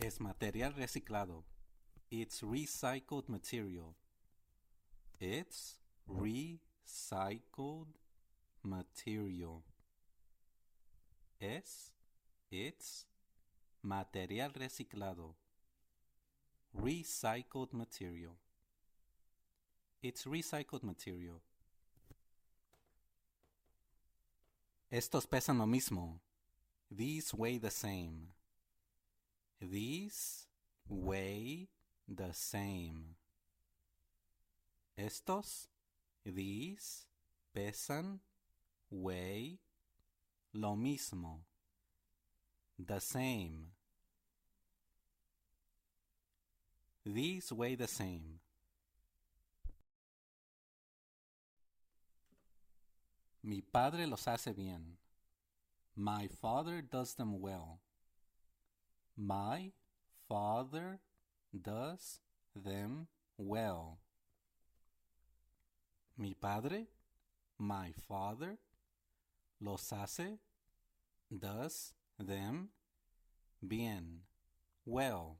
Es material reciclado. It's recycled material. It's recycled material. It's material reciclado. Recycled material. It's recycled material. Estos pesan lo mismo. These weigh the same. These weigh the same. Estos, these, pesan, weigh, lo mismo. The same. These weigh the same. Mi padre los hace bien. My father does them well. My father does them well. Mi padre, my father, los hace, does them, bien, well.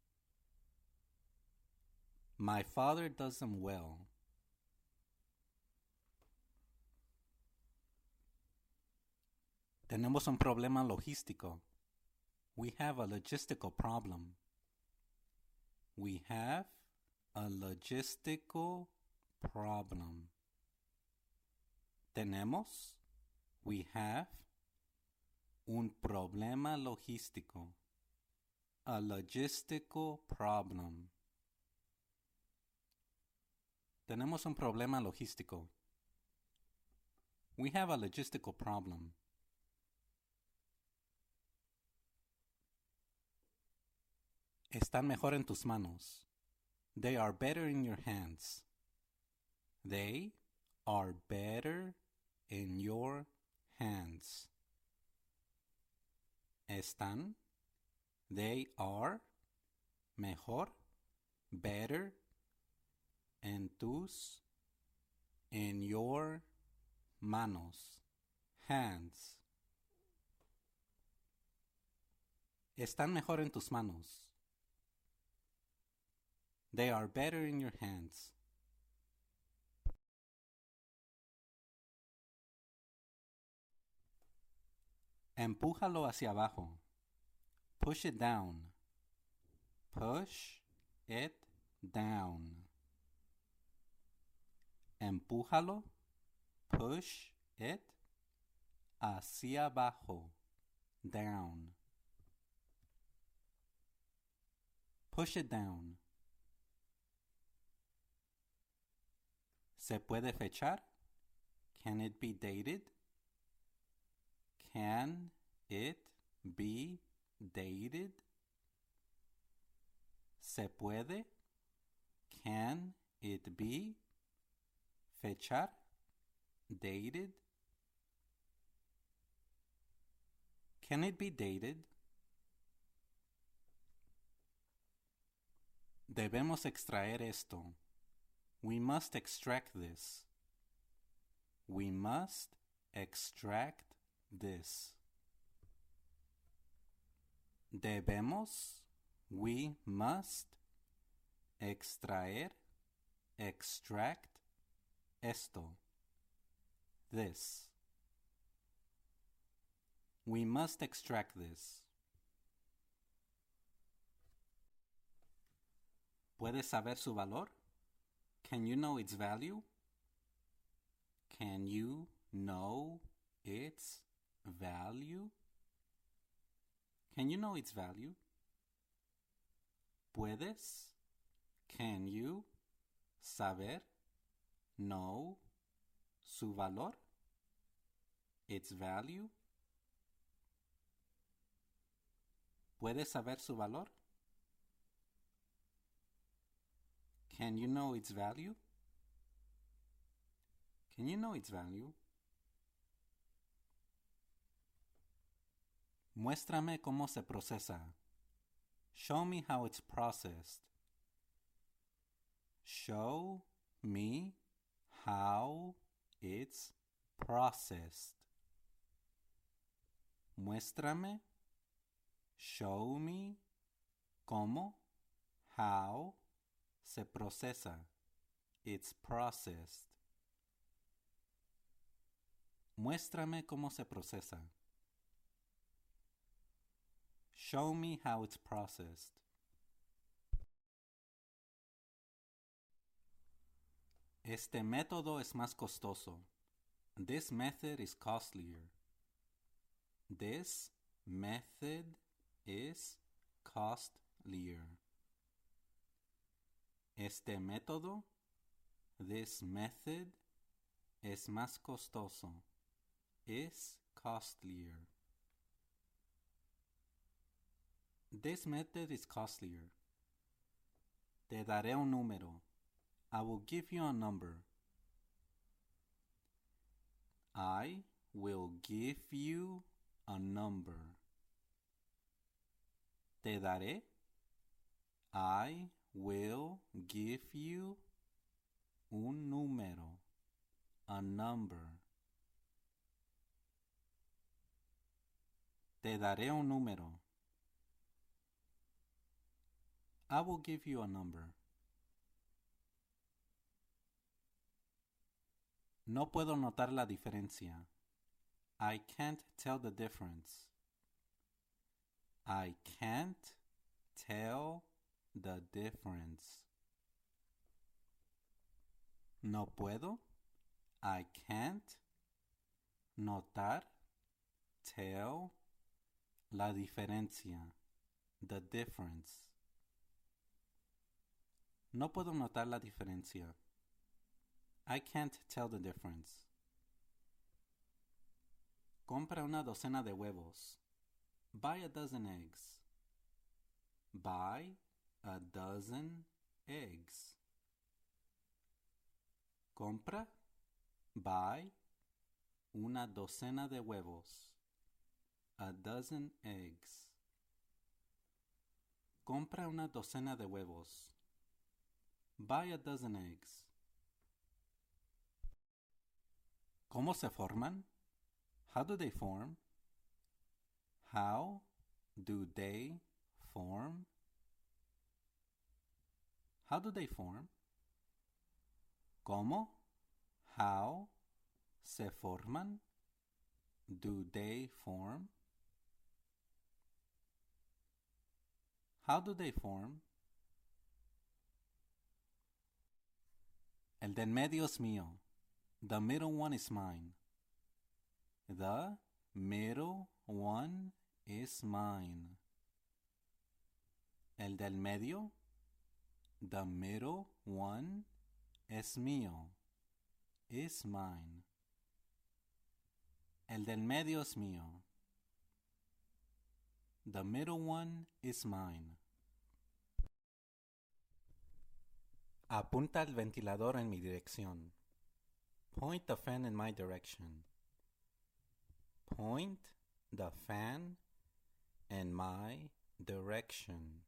My father does them well. Tenemos un problema logístico. We have a logistical problem. We have a logistical problem. Tenemos, we have, un problema logístico. A logistical problem. Tenemos un problema logístico. We have a logistical problem. Están mejor en tus manos. They are better in your hands. They are better in your hands. Están, they are, mejor, better, en tus, in your manos, hands. Están mejor en tus manos. They are better in your hands. Empújalo hacia abajo. Push it down. Push it down. Empújalo. Push it hacia abajo. Down. Push it down. ¿Se puede fechar? Can it be dated? Can it be dated? ¿Se puede? Can it be? Fechar? Dated? Can it be dated? Debemos extraer esto. We must extract this. We must extract this. Debemos, we must, extraer, extract, esto, this. We must extract this. ¿Puedes saber su valor? Can you know its value? Can you know its value? Can you know its value? ¿Puedes? Can you saber? Know su valor? Its value? ¿Puedes saber su valor? Can you know its value? Can you know its value? Muéstrame cómo se procesa. Show me how it's processed. Show me how it's processed. Muéstrame. Show me ¿Cómo? How. Se procesa. It's processed. Muéstrame cómo se procesa. Show me how it's processed. Este método es más costoso. This method is costlier. This method is costlier. Este método, this method, es más costoso. Is costlier. This method is costlier. Te daré un número. I will give you a number. I will give you a number. Te daré. I will give you un número. A number. Te daré un número. I will give you a number. No puedo notar la diferencia. I can't tell the difference. I can't tell the difference. No puedo. I can't notar. Tell la diferencia. The difference. No puedo notar la diferencia. I can't tell the difference. Compra una docena de huevos. Buy a dozen eggs. Buy a dozen eggs. Compra. Buy una docena de huevos. A dozen eggs. Compra una docena de huevos. Buy a dozen eggs. ¿Cómo se forman? How do they form? How do they form? How do they form? ¿Cómo? How se forman? Do they form? How do they form? El de en medio es mío. The middle one is mine. The middle one is mine. El del medio. The middle one es mío. Is mine. El del medio es mío. The middle one is mine. Apunta el ventilador en mi dirección. Point the fan in my direction. Point the fan in my direction.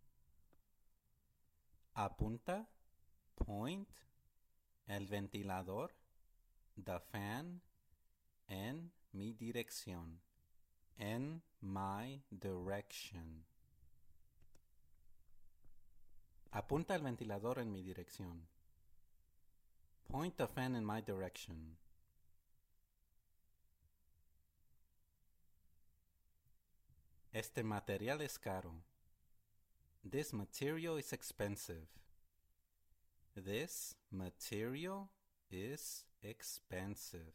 Apunta, point, el ventilador, the fan, en mi dirección. In my direction. Apunta el ventilador en mi dirección. Point the fan in my direction. Este material es caro. This material is expensive. This material is expensive.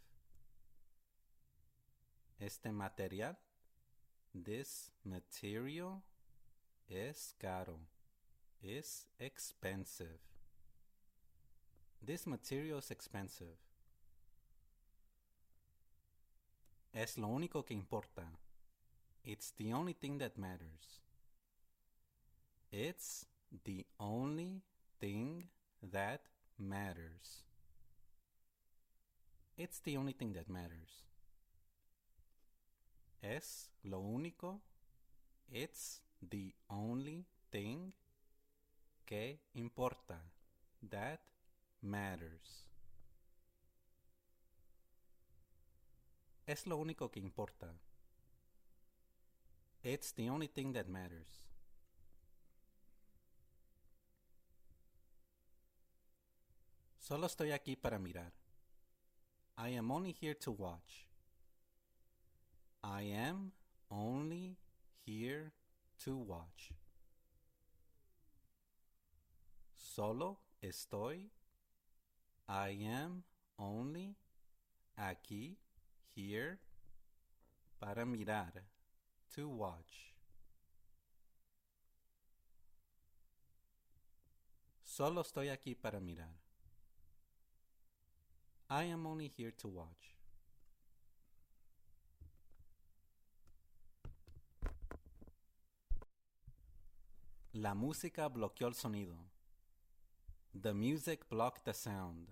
Este material, this material, es caro. Is expensive. This material is expensive. Es lo único que importa. It's the only thing that matters. It's the only thing that matters. It's the only thing that matters. Es lo único. It's the only thing que importa. That matters. Es lo único que importa. It's the only thing that matters. Solo estoy aquí para mirar. I am only here to watch. I am only here to watch. Solo estoy. I am only aquí, here, para mirar, to watch. Solo estoy aquí para mirar. I am only here to watch. La música bloqueó el sonido. The music blocked the sound.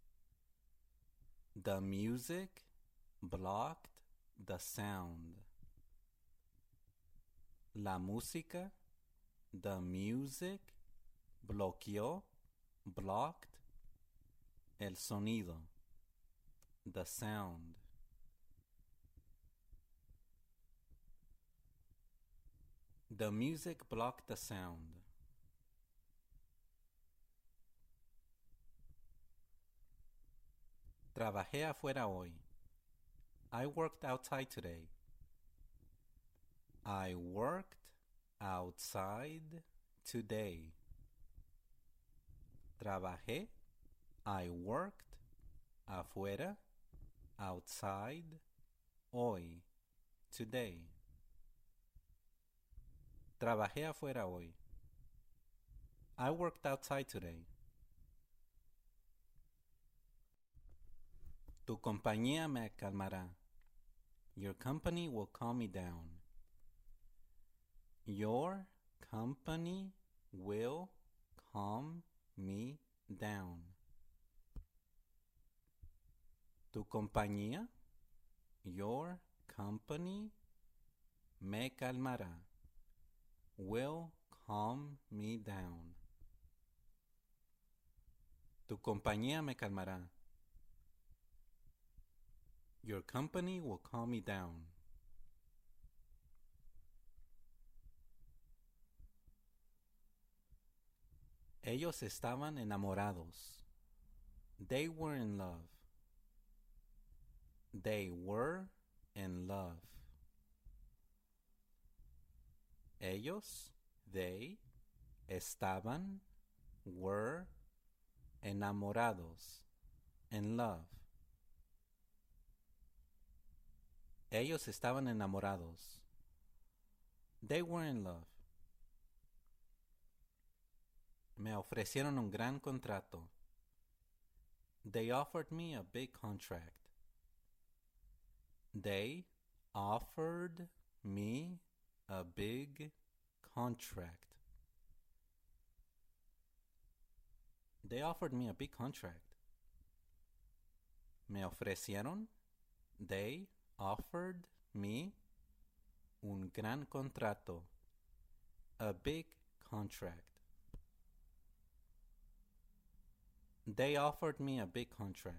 The music blocked the sound. La música, the music, bloqueó, blocked, el sonido, the sound. The music blocked the sound. Trabajé afuera hoy. I worked outside today. I worked outside today. Trabajé. I worked. Afuera. Outside. Hoy. Today. Trabajé afuera hoy. I worked outside today. Tu compañía me calmará. Your company will calm me down. Your company will calm me down. Tu compañía, your company, me calmará. Will calm me down. Tu compañía me calmará. Your company will calm me down. Ellos estaban enamorados. They were in love. They were in love. Ellos, they, estaban, were, enamorados, in love. Ellos estaban enamorados. They were in love. Me ofrecieron un gran contrato. They offered me a big contract. They offered me a big contract. They offered me a big contract. Me ofrecieron. They offered me un gran contrato. A big contract. They offered me a big contract.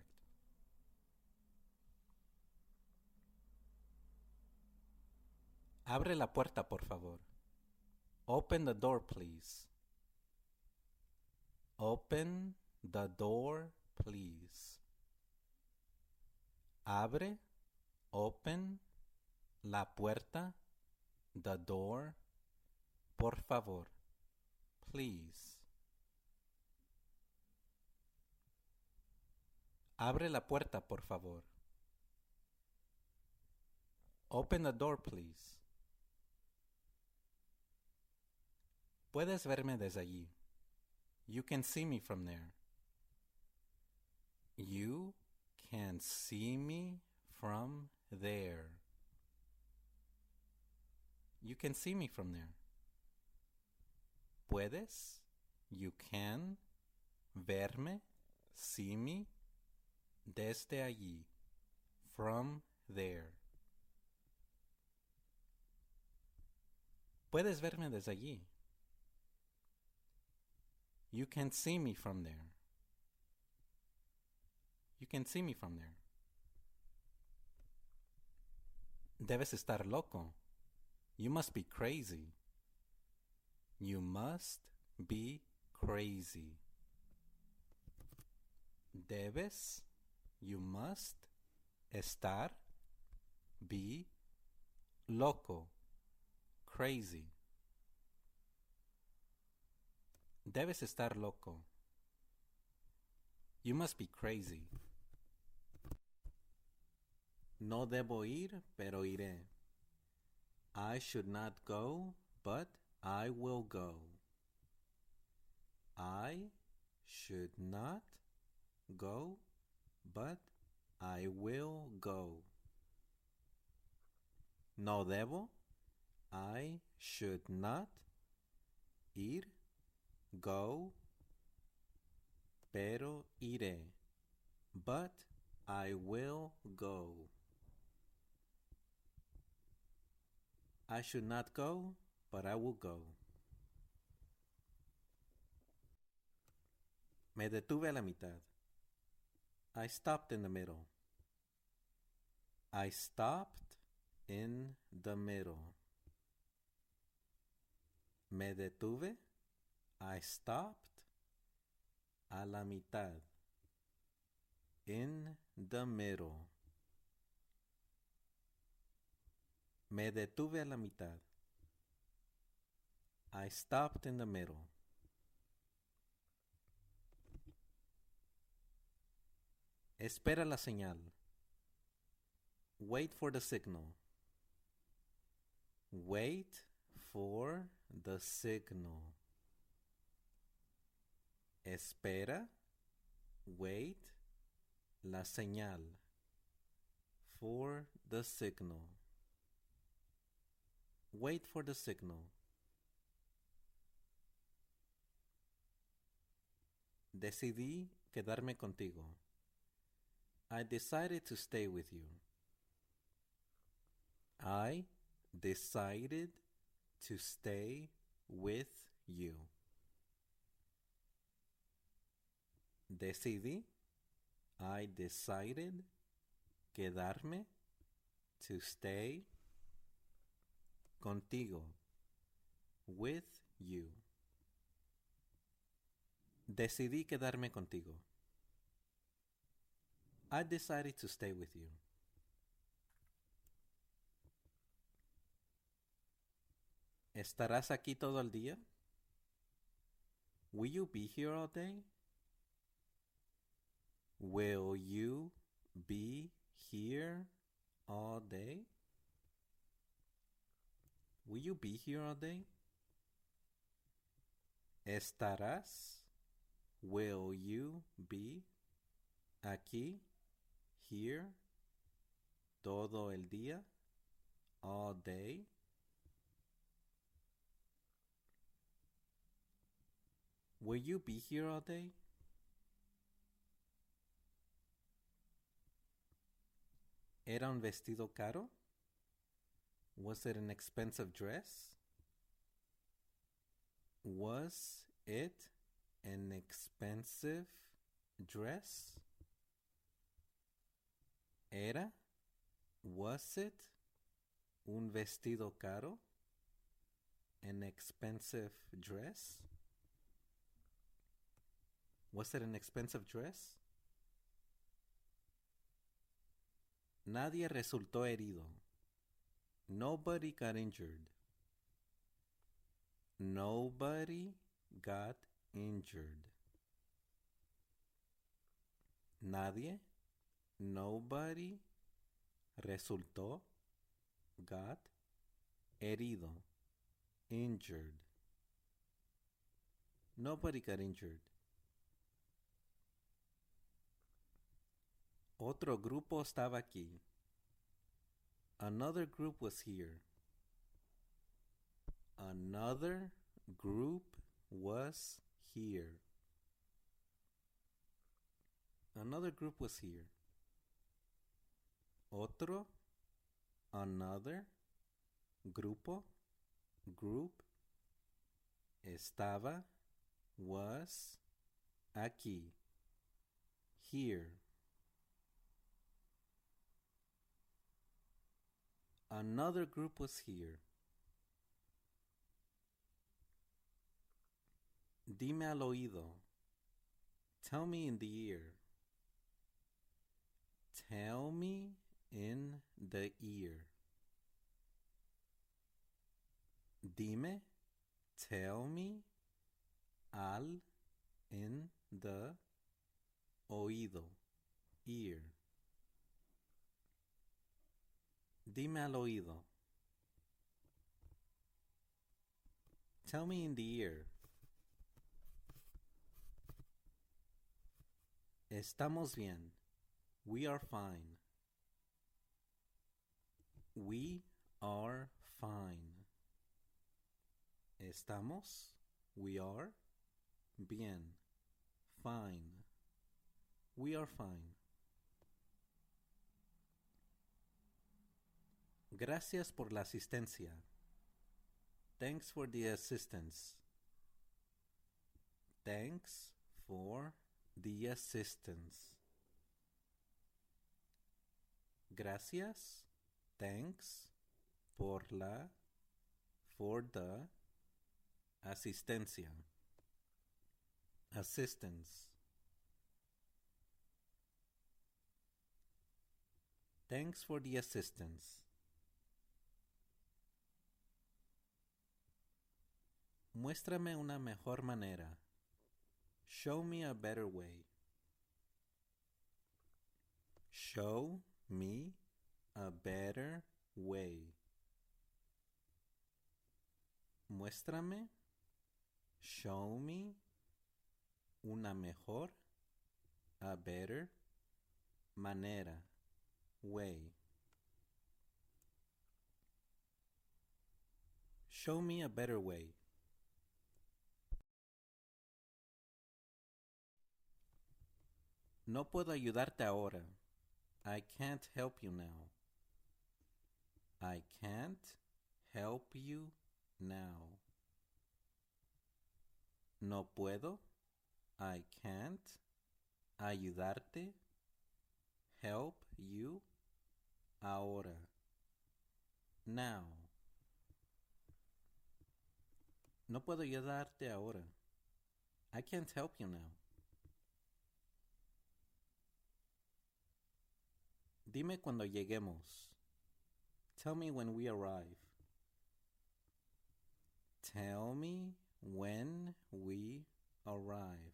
Abre la puerta, por favor. Open the door, please. Open the door, please. Abre, open, la puerta, the door, por favor, please. Abre la puerta, por favor. Open the door, please. Puedes verme desde allí. You can see me from there. You can see me from there. You can see me from there. Puedes, you can, verme, see me, desde allí, from there. Puedes verme desde allí. You can see me from there. You can see me from there. Debes estar loco. You must be crazy. You must be crazy. Debes, you must. Estar, be. Loco, crazy. Debes estar loco. You must be crazy. No debo ir, pero iré. I should not go, but I will go. I should not go, but I will go. No debo, I should not ir, go, pero iré, but I will go. I should not go, but I will go. Me detuve a la mitad. I stopped in the middle. I stopped in the middle. Me detuve. I stopped a la mitad. In the middle. Me detuve a la mitad. I stopped in the middle. Espera la señal. Wait for the signal. Wait for the signal. Espera, wait, la señal. For the signal. Wait for the signal. Decidí quedarme contigo. I decided to stay with you. I decided to stay with you. Decidí. I decided quedarme to stay contigo. With you. Decidí quedarme contigo. I decided to stay with you. ¿Estarás aquí todo el día? Will you be here all day? Will you be here all day? Will you be here all day? ¿Estarás? Will you be aquí, here, todo el día, all day? Will you be here all day? ¿Era un vestido caro? Was it an expensive dress? Was it an expensive dress? ¿Era? Was it un vestido caro? An expensive dress? Was it an expensive dress? Nadie resultó herido. Nobody got injured. Nobody got injured. Nadie, nobody, resultó, got, herido, injured. Nobody got injured. Otro grupo estaba aquí. Another group was here. Another group was here. Another group was here. Otro, another, grupo, group, estaba, was, aquí, here. Another group was here. Dime al oído. Tell me in the ear. Tell me in the ear. Dime, tell me, al in the oído, ear. Dime al oído. Tell me in the ear. Estamos bien. We are fine. We are fine. Estamos, we are, bien, fine. We are fine. Gracias por la asistencia. Thanks for the assistance. Thanks for the assistance. Gracias, thanks, for the asistencia. Assistance. Thanks for the assistance. Muéstrame una mejor manera. Show me a better way. Show me a better way. Muéstrame. Show me una mejor, a better, manera, way. Show me a better way. No puedo ayudarte ahora. I can't help you now. I can't help you now. No puedo. I can't ayudarte. Help you ahora. Now. No puedo ayudarte ahora. I can't help you now. Dime cuando lleguemos. Tell me when we arrive. Tell me when we arrive.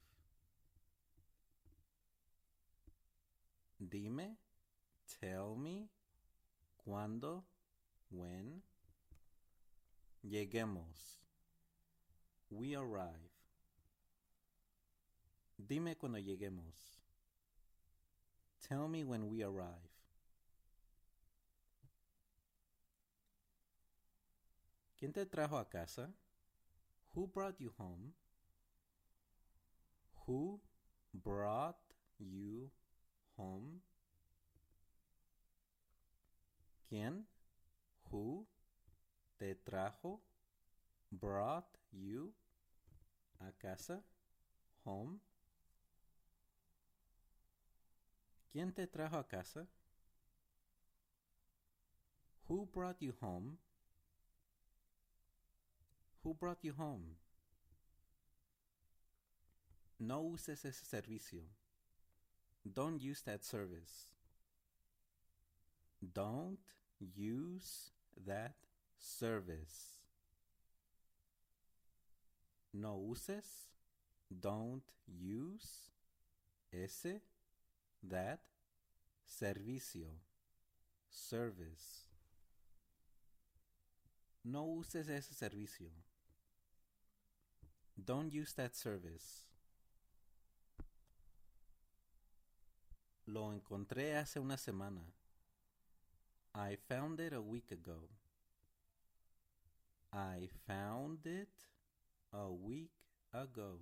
Dime, tell me, cuando, when, lleguemos. We arrive. Dime cuando lleguemos. Tell me when we arrive. ¿Quién te trajo a casa? Who brought you home? Who brought you home? ¿Quién? Who te trajo? Brought you a casa? Home. ¿Quién te trajo a casa? Who brought you home? Who brought you home? No uses ese servicio. Don't use that service. Don't use that service. No uses. Don't use ese, that, servicio, service. No uses ese servicio. Don't use that service. Lo encontré hace una semana. I found it a week ago. I found it a week ago.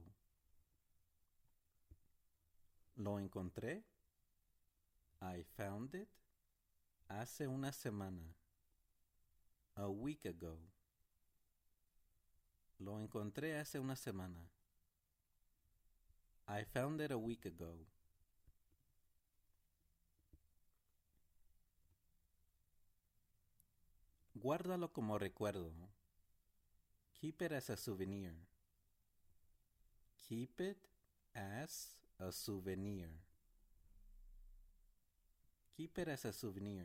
Lo encontré. I found it hace una semana. A week ago. Lo encontré hace una semana. I found it a week ago. Guárdalo como recuerdo. Keep it as a souvenir. Keep it as a souvenir. Keep it as a souvenir.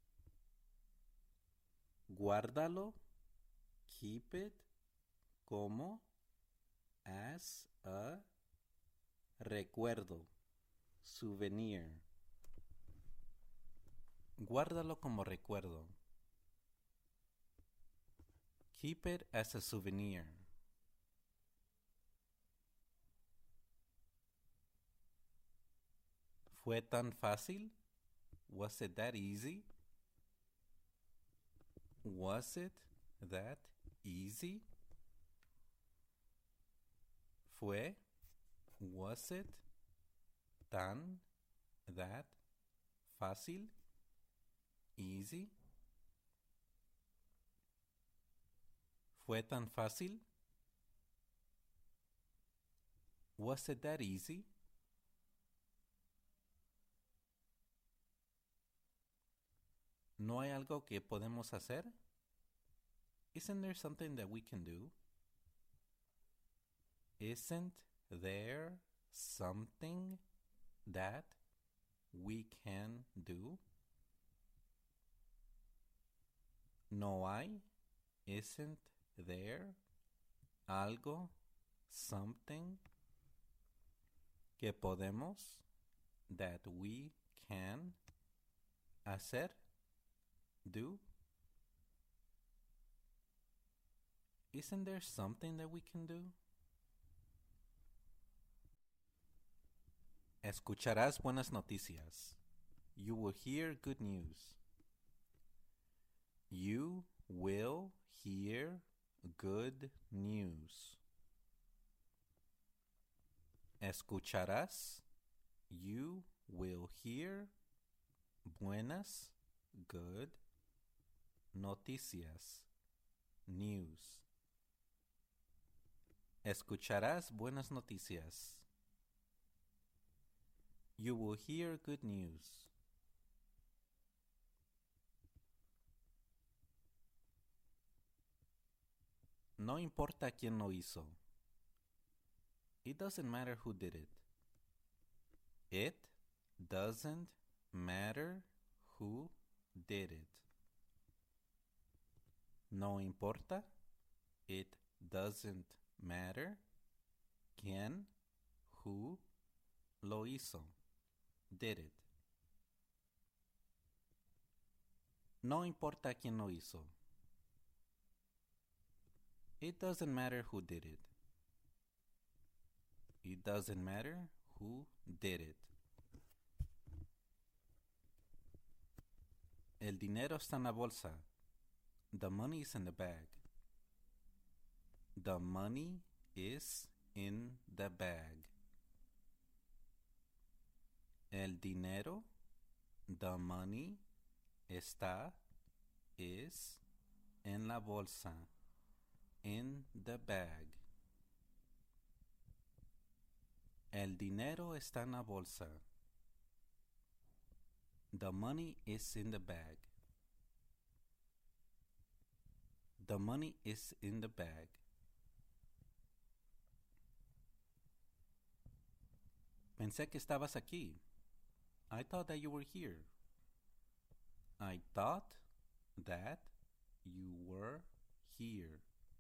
Guárdalo. Keep it como as a recuerdo. Souvenir. Guárdalo como recuerdo. Keep it as a souvenir. ¿Fue tan fácil? Was it that easy? Was it that easy? Fue, was it, tan, that, fácil, easy? ¿Fue tan fácil? Was it that easy? ¿No hay algo que podemos hacer? Isn't there something that we can do? Isn't there something that we can do? No hay, isn't there, algo, something, que podemos, that we can, hacer, do? Isn't there something that we can do? Escucharás buenas noticias. You will hear good news. You will hear good news. Escucharás. You will hear buenas, good, noticias, news. Escucharás buenas noticias. You will hear good news. No importa quién lo hizo. It doesn't matter who did it. It doesn't matter who did it. No importa. It doesn't matter quién, who lo hizo. Did it. No importa quién lo hizo. It doesn't matter who did it. It doesn't matter who did it. El dinero está en la bolsa. The money is in the bag. The money is in the bag. El dinero, the money, está, is, en la bolsa, in the bag. El dinero está en la bolsa. The money is in the bag. The money is in the bag. Pensé que estabas aquí. I thought that you were here. I thought that you were here.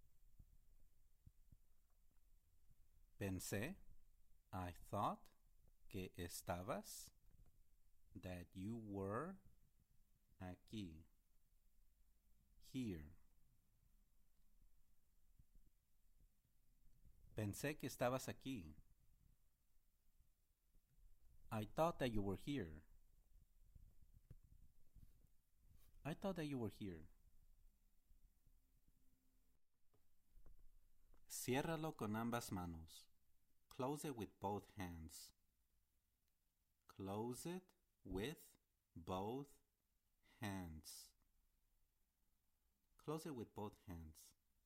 Pensé, I thought, que estabas, that you were aquí, here. Pensé que estabas aquí. I thought that you were here. I thought that you were here. Ciérralo con ambas manos. Close it with both hands. Close it with both hands. Close it with both hands.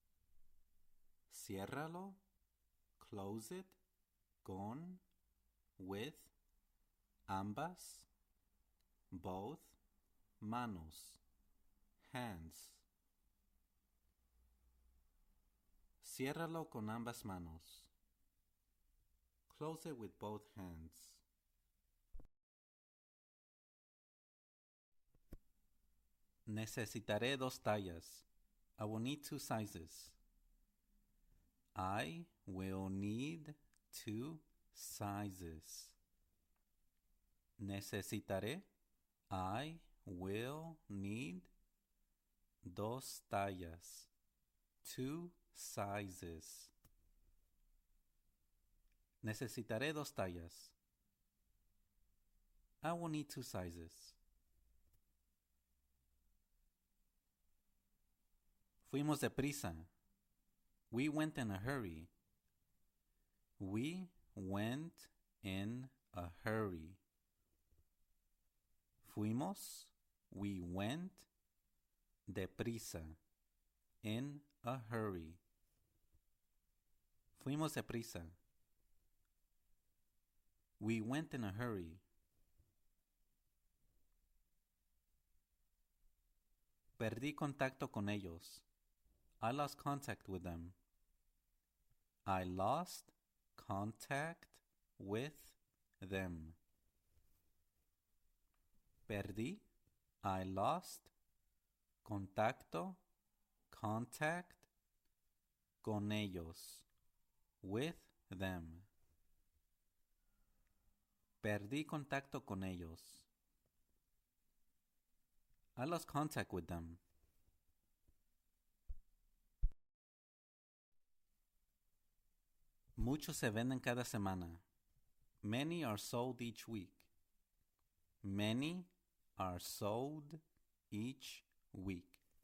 Ciérralo. Close it con, with, ambas, both, manos, hands. Ciérralo con ambas manos. Close it with both hands. Necesitaré 2 tallas. I will need 2 sizes. I will need 2 sizes. Necesitaré. I will need 2 tallas. 2 sizes. Necesitaré 2 tallas. I will need 2 sizes. Fuimos deprisa. We went in a hurry. We went in a hurry. Fuimos. We went. Deprisa. In a hurry. Fuimos deprisa. We went in a hurry. Perdí contacto con ellos. I lost contact with them. I lost contact with them. Perdí. I lost. Contacto. Contact. Con ellos. With them. Perdí contacto con ellos. I lost contact with them. Muchos se venden cada semana. Many are sold each week. Many are sold each week.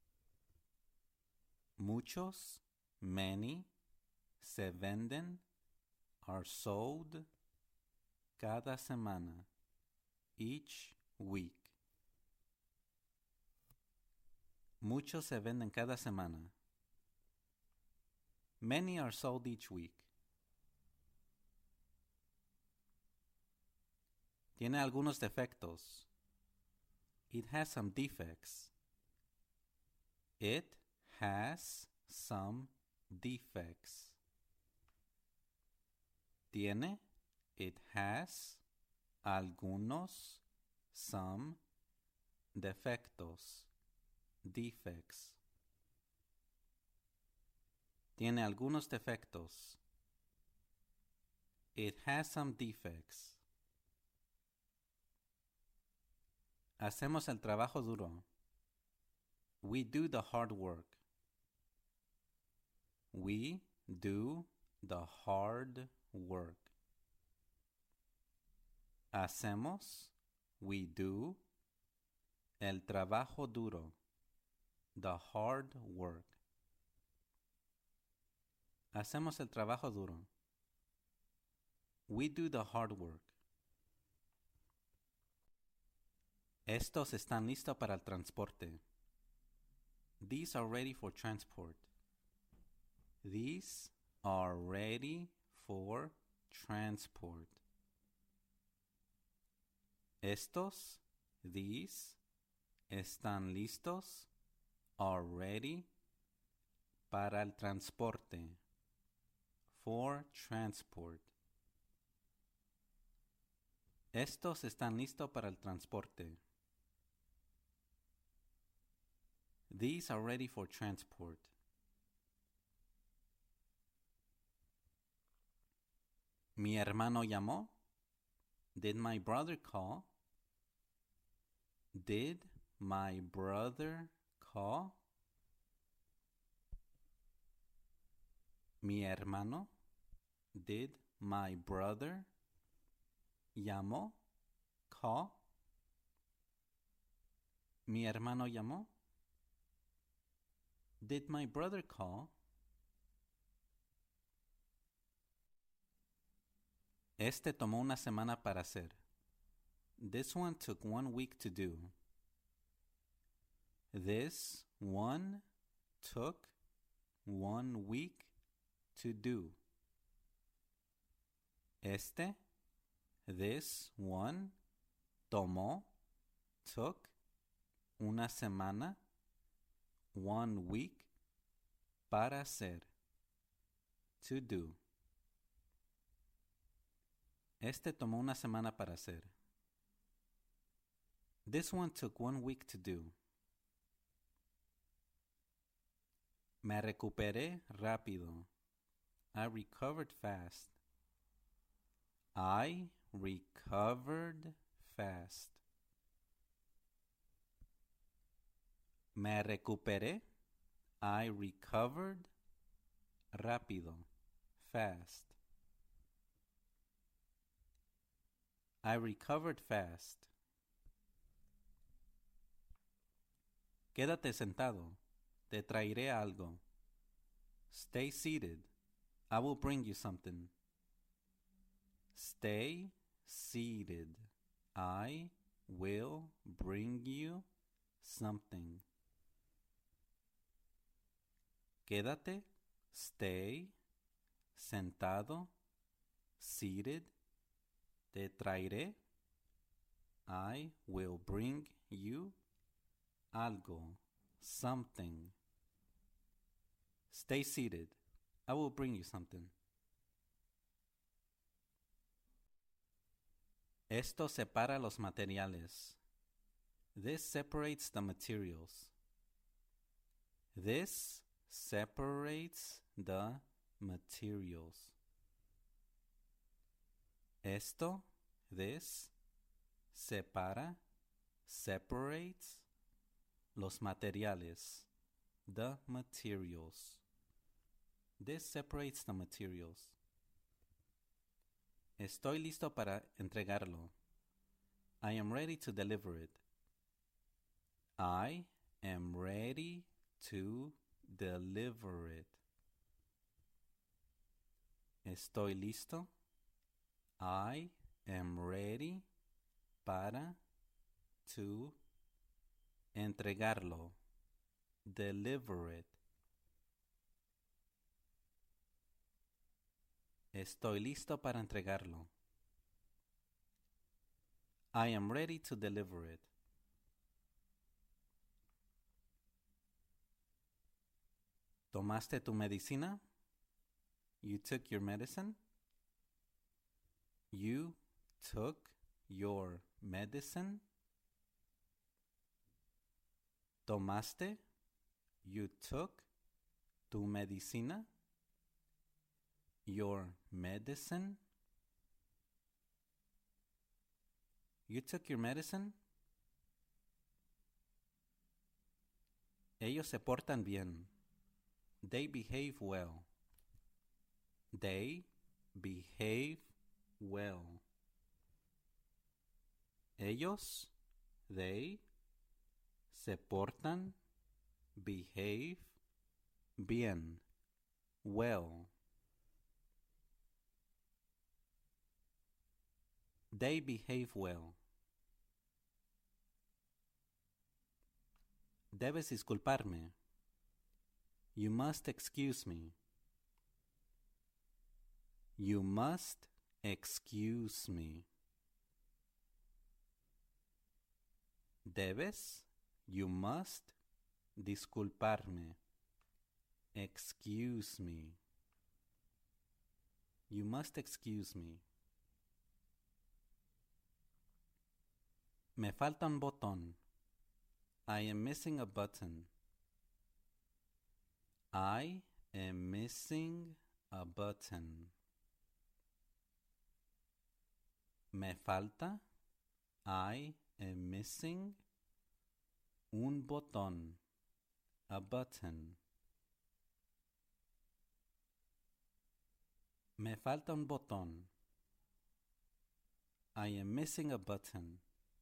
Muchos, many, se venden, are sold, cada semana, each week. Muchos se venden cada semana. Many are sold each week. Tiene algunos defectos. It has some defects. It has some defects. Tiene, it has, algunos, some, defectos, defects. Tiene algunos defectos. It has some defects. Hacemos el trabajo duro. We do the hard work. We do the hard work. Hacemos, we do, el trabajo duro, the hard work. Hacemos el trabajo duro. We do the hard work. Estos están listos para el transporte. These are ready for transport. These are ready for transport. Estos, these, están listos, are ready, para el transporte, for transport. Estos están listos para el transporte. These are ready for transport. Mi hermano llamó. Did my brother call? Did my brother call? Mi hermano. Did my brother llamó? Call. Mi hermano llamó. Did my brother call? Este tomó una semana para hacer. This one took 1 week to do. This one took 1 week to do. Este, this one, tomó, took, una semana, 1 week, para hacer, to do. Este tomó una semana para hacer. This one took 1 week to do. Me recuperé rápido. I recovered fast. I recovered fast. Me recuperé. I recovered rápido. Fast. I recovered fast. Quédate sentado. Te traeré algo. Stay seated. I will bring you something. Stay seated. I will bring you something. Quédate, stay, sentado, seated. Te traeré. I will bring you algo, something. Stay seated. I will bring you something. Esto separa los materiales. This separates the materials. This separates the materials. Esto, this, separa, separates los materiales, the materials. This separates the materials. Estoy listo para entregarlo. I am ready to deliver it. I am ready to deliver it. Estoy listo. I am ready para to entregarlo. Deliver it. Estoy listo para entregarlo. I am ready to deliver it. ¿Tomaste tu medicina? You took your medicine? You took your medicine? ¿Tomaste? You took tu medicina? Your medicine? You took your medicine? Ellos se portan bien. They behave well. They behave well. Ellos, they, se portan, behave, bien, well. They behave well. Debes disculparme. You must excuse me. You must excuse me. Debes, you must, disculparme. Excuse me. You must excuse me. Me falta un botón. I am missing a button. I am missing a button. Me falta. I am missing un botón. A button. Me falta un botón. I am missing a button.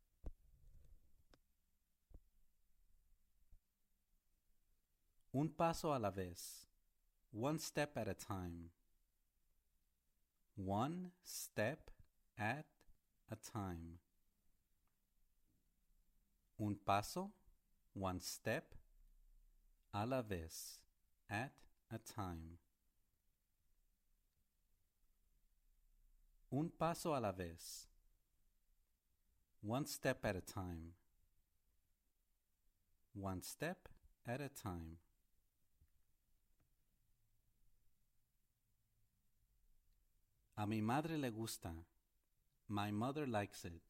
Un paso a la vez. One step at a time. One step at a time. Un paso, one step, a la vez, at a time. Un paso a la vez. One step at a time. One step at a time. A mi madre le gusta. My mother likes it.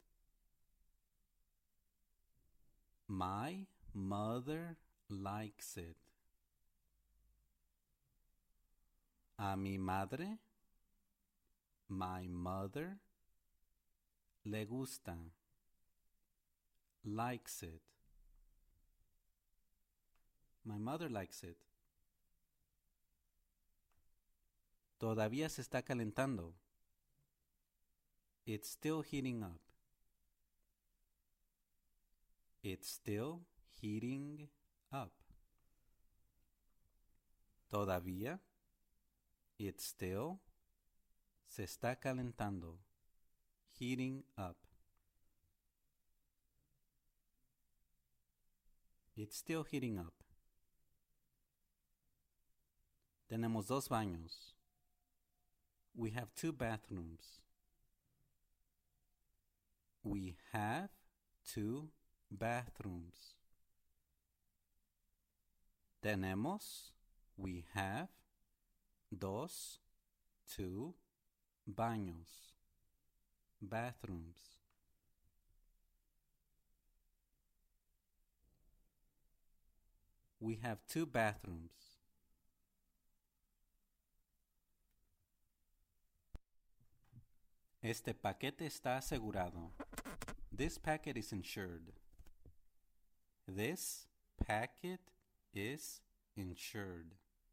My mother likes it. A mi madre, my mother, le gusta, likes it. My mother likes it. Todavía se está calentando. It's still heating up. It's still heating up. Todavía. It's still. Se está calentando. Heating up. It's still heating up. Tenemos 2 baños. We have 2 bathrooms. We have 2 bathrooms. Tenemos, we have, 2 baños. Bathrooms. We have 2 bathrooms. Este paquete está asegurado. This packet is insured. This packet is insured.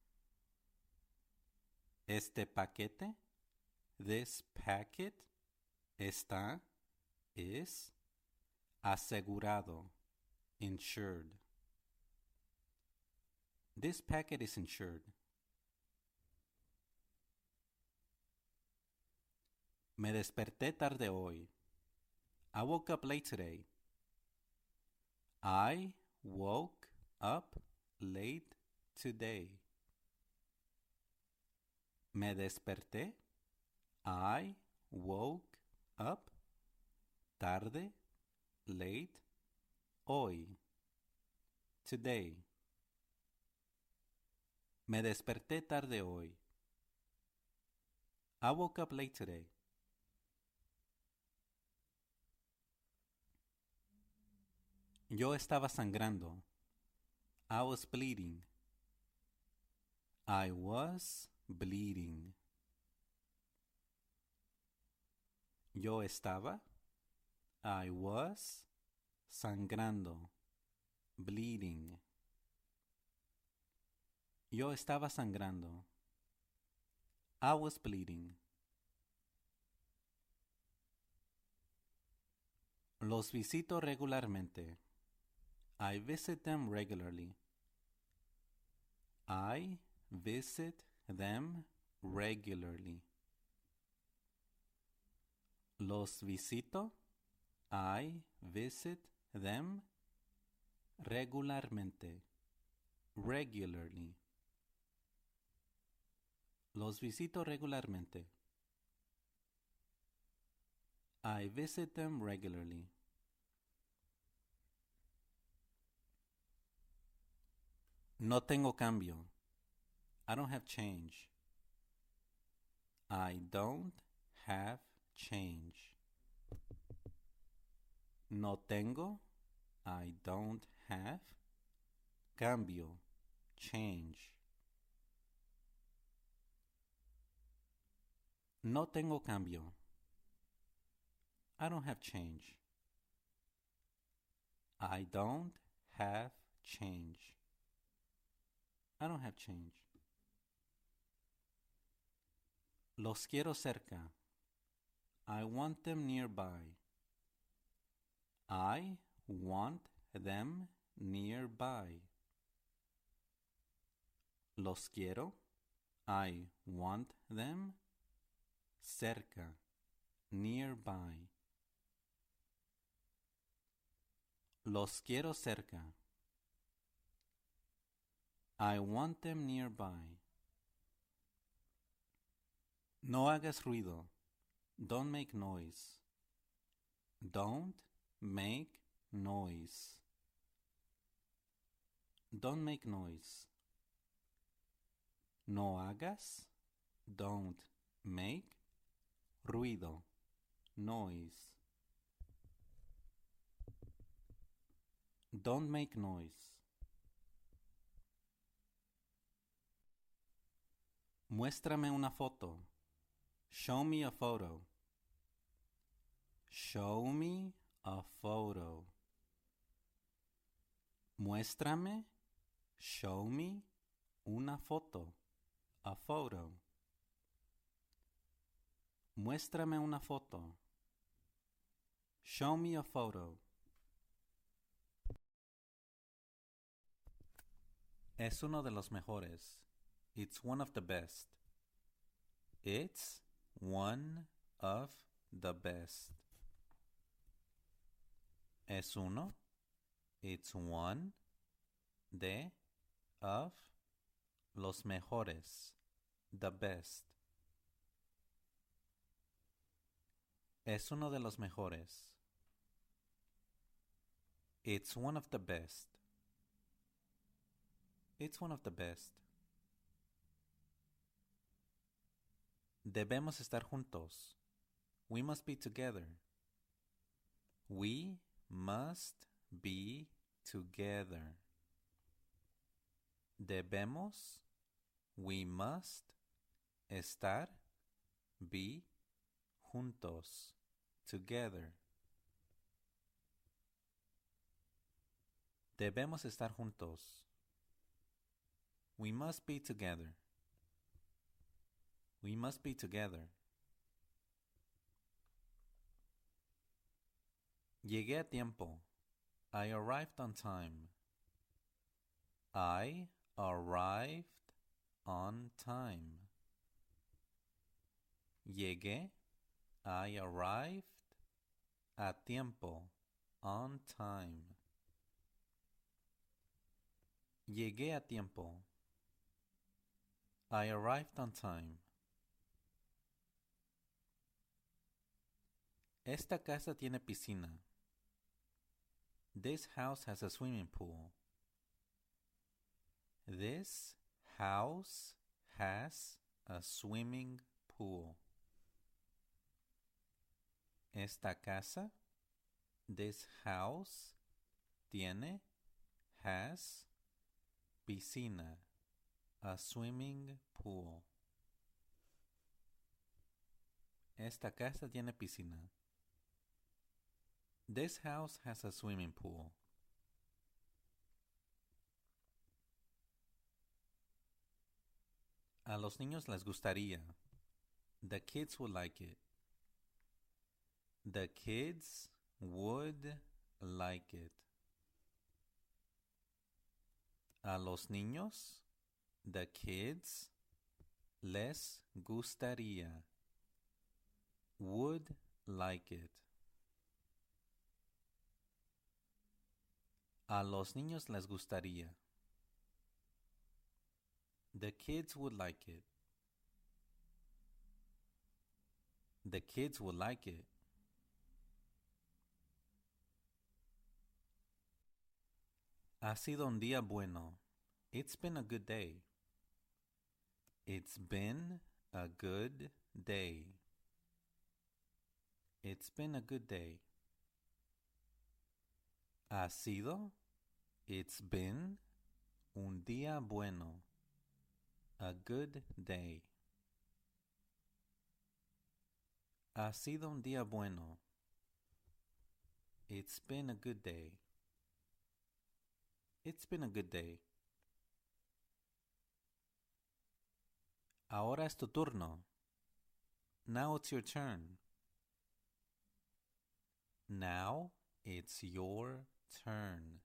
Este paquete, this packet, está, is, asegurado, insured. This packet is insured. Me desperté tarde hoy. I woke up late today. I woke up late today. Me desperté. I woke up tarde, late, hoy, today. Me desperté tarde hoy. I woke up late today. Yo estaba sangrando. I was bleeding. I was bleeding. Yo estaba. I was sangrando. Bleeding. Yo estaba sangrando. I was bleeding. Los visito regularmente. I visit them regularly. I visit them regularly. Los visito. I visit them regularmente. Regularly. Los visito regularmente. I visit them regularly. No tengo cambio. I don't have change. I don't have change. No tengo. I don't have. Cambio. Change. No tengo cambio. I don't have change. I don't have change. I don't have change. Los quiero cerca. I want them nearby. I want them nearby. Los quiero. I want them cerca. Nearby. Los quiero cerca. I want them nearby. No hagas ruido. Don't make noise. Don't make noise. Don't make noise. No hagas. Don't make ruido. Noise. Don't make noise. Muéstrame una foto. Show me a photo. Show me a photo. Muéstrame, show me, una foto. A photo. Muéstrame una foto. Show me a photo. Es uno de los mejores. It's one of the best. It's one of the best. Es uno. It's one. De. Of. Los mejores. The best. Es uno de los mejores. It's one of the best. It's one of the best. Debemos estar juntos. We must be together. We must be together. Debemos, we must, estar, be, juntos, together. Debemos estar juntos. We must be together. We must be together. Llegué a tiempo. I arrived on time. I arrived on time. Llegué. I arrived a tiempo. On time. Llegué a tiempo. I arrived on time. Esta casa tiene piscina. This house has a swimming pool. This house has a swimming pool. Esta casa, this house, tiene, has, piscina, a swimming pool. Esta casa tiene piscina. This house has a swimming pool. A los niños les gustaría. The kids would like it. The kids would like it. A los niños, the kids, les gustaría. Would like it. A los niños les gustaría. The kids would like it. The kids would like it. Ha sido un día bueno. It's been a good day. It's been a good day. It's been a good day. Ha sido. It's been un día bueno. A good day. Ha sido un día bueno. It's been a good day. It's been a good day. Ahora es tu turno. Now it's your turn. Now it's your turn.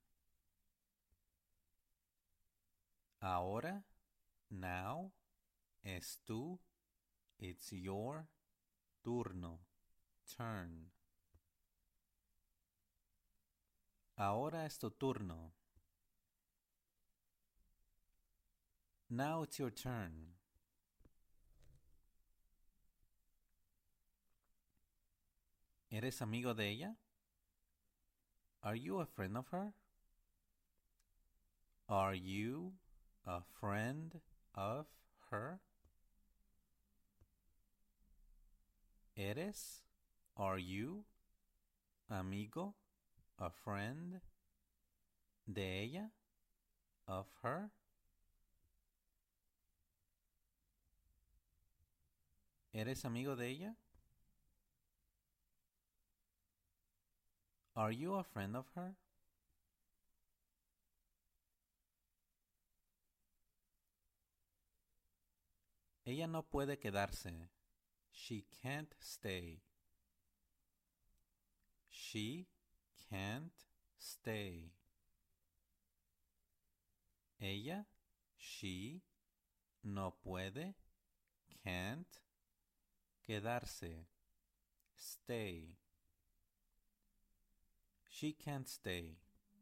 Ahora, now, es tu, it's your turno, turn. Ahora es tu turno. Now it's your turn. ¿Eres amigo de ella? Are you a friend of her? Are you a friend of her? ¿Eres? Are you? Amigo? A friend? ¿De ella? Of her? ¿Eres amigo de ella? Are you a friend of her? Ella no puede quedarse. She can't stay. She can't stay. Ella, she, no puede, can't, quedarse, stay. She can't stay.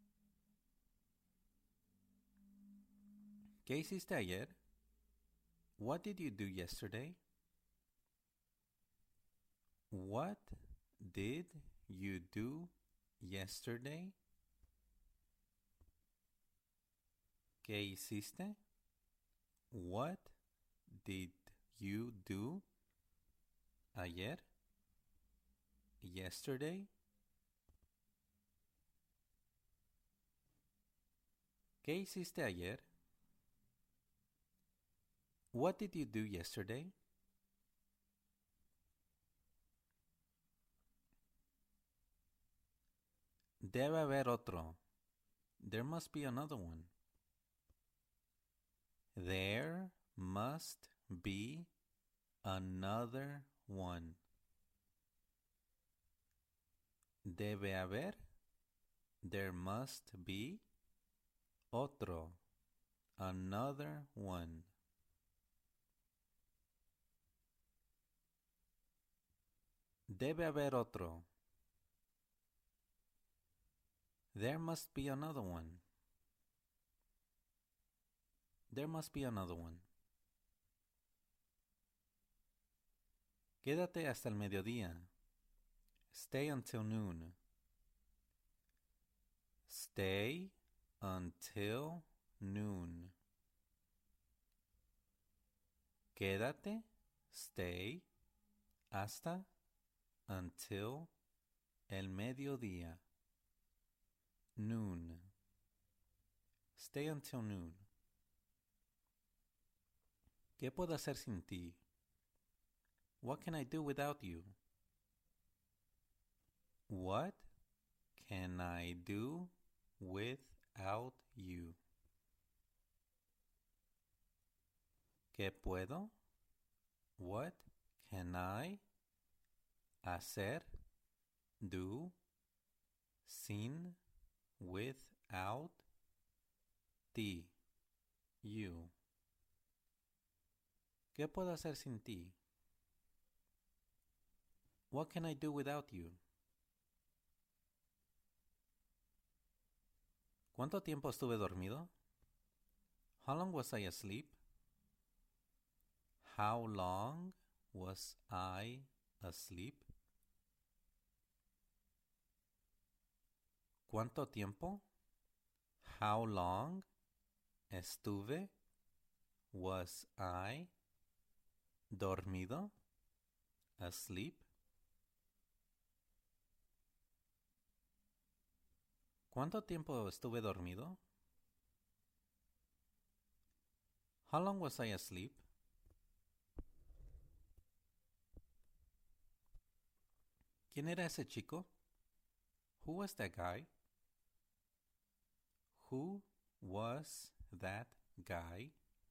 ¿Qué hiciste ayer? What did you do yesterday? What did you do yesterday? ¿Qué hiciste? What did you do ayer? Yesterday? ¿Qué hiciste ayer? What did you do yesterday? Debe haber otro. There must be another one. There must be another one. Debe haber. There must be otro. Another one. Debe haber otro. There must be another one. There must be another one. Quédate hasta el mediodía. Stay until noon. Stay until noon. Quédate, stay, hasta, until, el mediodía. Noon. Stay until noon. ¿Qué puedo hacer sin ti? What can I do without you? What can I do without you? ¿Qué puedo? What can I hacer, do, sin, without, ti, you? ¿Qué puedo hacer sin ti? What can I do without you? ¿Cuánto tiempo estuve dormido? How long was I asleep? How long was I asleep? ¿Cuánto tiempo? How long estuve, was I, dormido, asleep? ¿Cuánto tiempo estuve dormido? How long was I asleep? ¿Quién era ese chico? Who was that guy? Who was that guy?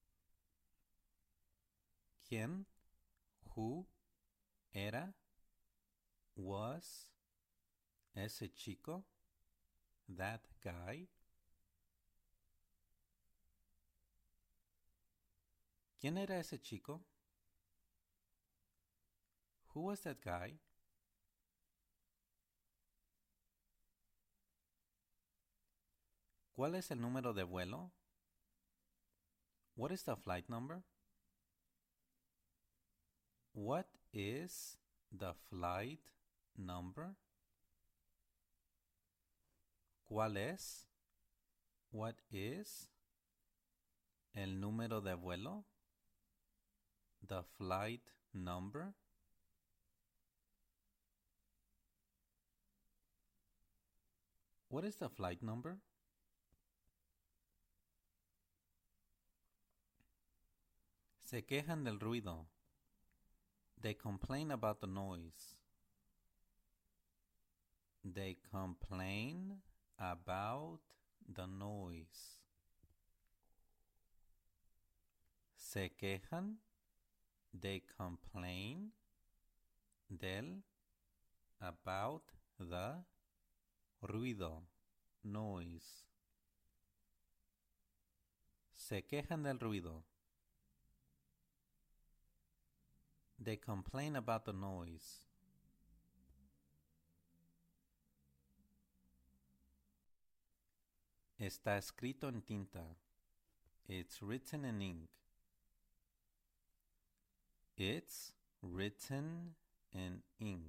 ¿Quién? Who era? Was ese chico? That guy? ¿Quién era ese chico? Who was that guy? ¿Cuál es el número de vuelo? What is the flight number? What is the flight number? ¿Cuál es? What is el número de vuelo? The flight number? What is the flight number? Se quejan del ruido. They complain about the noise. They complain about the noise. Se quejan. They complain del, about the ruido, noise. Se quejan del ruido. They complain about the noise. Está escrito en tinta. It's written in ink. It's written in ink.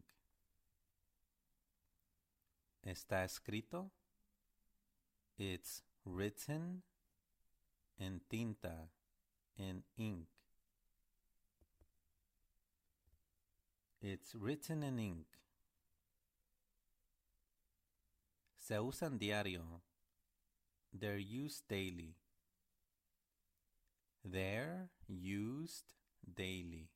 Está escrito. It's written en tinta, in ink. It's written in ink. Se usan diario. They're used daily. They're used daily.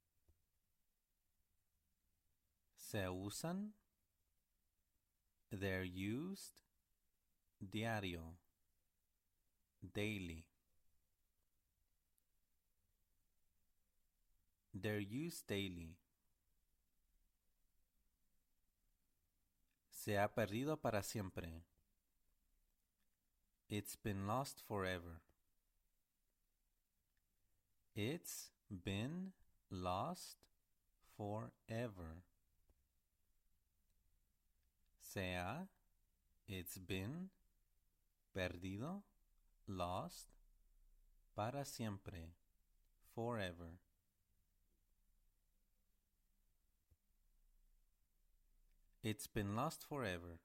Se usan. They're used diario. Daily. They're used daily. Se ha perdido para siempre. It's been lost forever. It's been lost forever. Se ha, it's been, perdido, lost, para siempre, forever. It's been lost forever.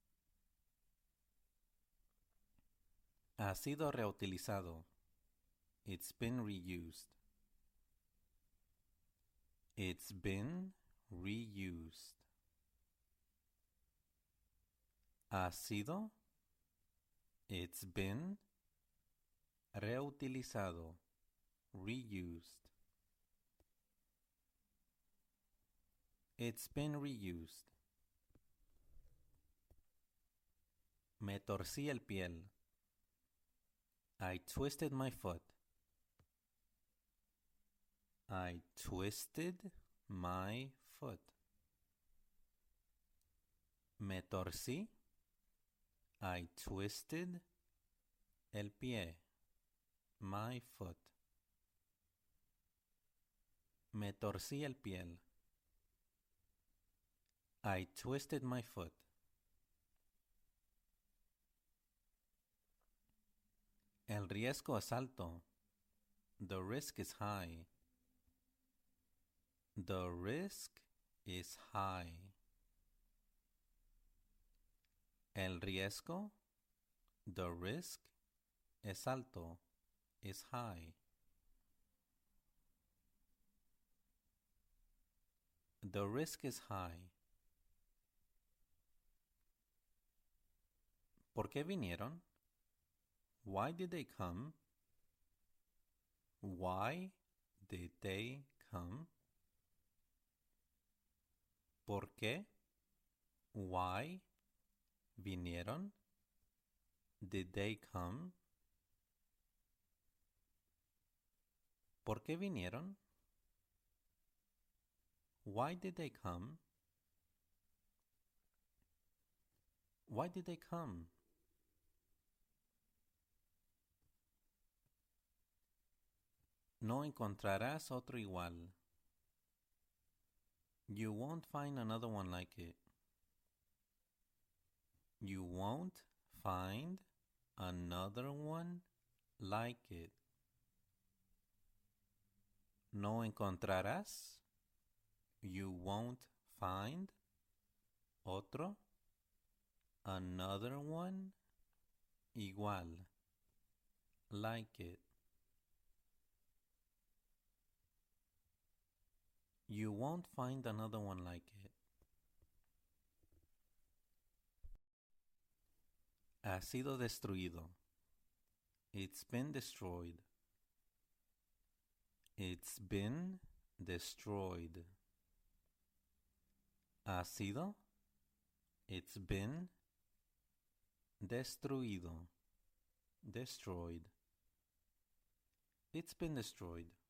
Ha sido reutilizado. It's been reused. It's been reused. Ha sido. It's been reutilizado. Reused. It's been reused. Me torcí el piel. I twisted my foot. I twisted my foot. Me torcí. I twisted el pie. My foot. Me torcí el piel. I twisted my foot. El riesgo es alto. The risk is high. The risk is high. El riesgo, the risk, es alto, is high. The risk is high. ¿Por qué vinieron? Why did they come? Why did they come? ¿Por qué? Why vinieron? Did they come? ¿Por qué vinieron? Why did they come? Why did they come? No encontrarás otro igual. You won't find another one like it. You won't find another one like it. No encontrarás. You won't find. Otro. Another one. Igual. Like it. You won't find another one like it. Ha sido destruido. It's been destroyed. It's been destroyed. Ha sido, it's been, destruido, destroyed. It's been destroyed.